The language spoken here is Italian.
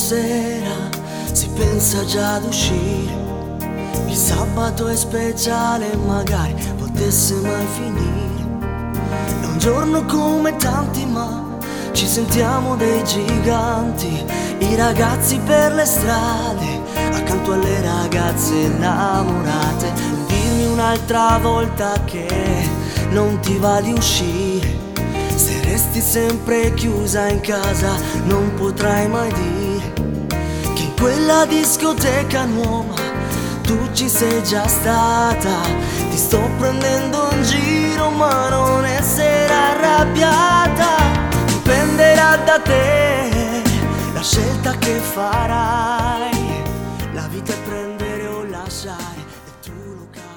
sera si pensa già ad uscire. Il sabato è speciale, magari potesse mai finire. È un giorno come tanti, ma ci sentiamo dei giganti. I ragazzi per le strade, accanto alle ragazze innamorate. Dimmi un'altra volta che non ti va di uscire. Se resti sempre chiusa in casa non potrai mai dire che in quella discoteca nuova tu ci sei già stata. Ti sto prendendo in giro ma non essere arrabbiata. Dipenderà da te la scelta che farai. La vita è prendere o lasciare e tu lo capirai.